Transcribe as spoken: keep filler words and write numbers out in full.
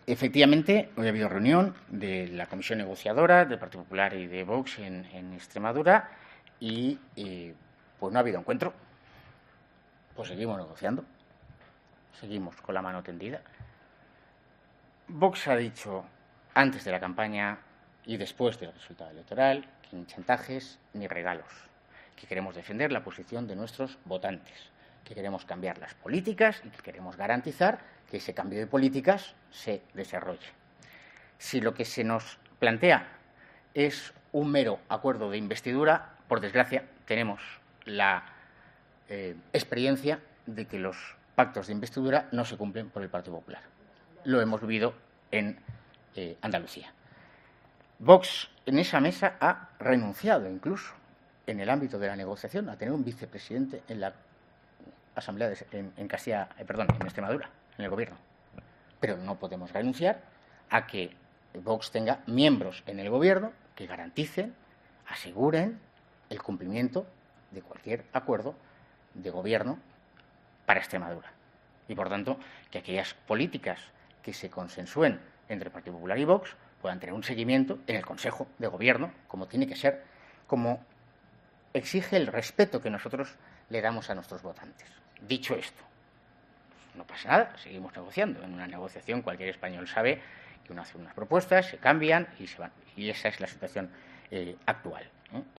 efectivamente, hoy ha habido reunión de la comisión negociadora del Partido Popular y de Vox en, en Extremadura y eh, pues no ha habido encuentro. Pues seguimos negociando, seguimos con la mano tendida. Vox ha dicho antes de la campaña y después del resultado electoral que ni chantajes ni regalos, que queremos defender la posición de nuestros votantes, que queremos cambiar las políticas y que queremos garantizar que ese cambio de políticas se desarrolle. Si lo que se nos plantea es un mero acuerdo de investidura, por desgracia, tenemos la eh, experiencia de que los pactos de investidura no se cumplen por el Partido Popular. Lo hemos vivido en eh, Andalucía. Vox en esa mesa ha renunciado incluso en el ámbito de la negociación a tener un vicepresidente en la Asamblea de, en, en Castilla, eh, perdón, en Extremadura, en el gobierno. Pero no podemos renunciar a que Vox tenga miembros en el gobierno que garanticen, aseguren el cumplimiento de cualquier acuerdo de gobierno para Extremadura. Y, por tanto, que aquellas políticas que se consensúen entre el Partido Popular y Vox puedan tener un seguimiento en el Consejo de Gobierno, como tiene que ser, como exige el respeto que nosotros le damos a nuestros votantes. Dicho esto, no pasa nada, seguimos negociando. En una negociación cualquier español sabe que uno hace unas propuestas, se cambian y se van. Y esa es la situación eh, actual, ¿eh?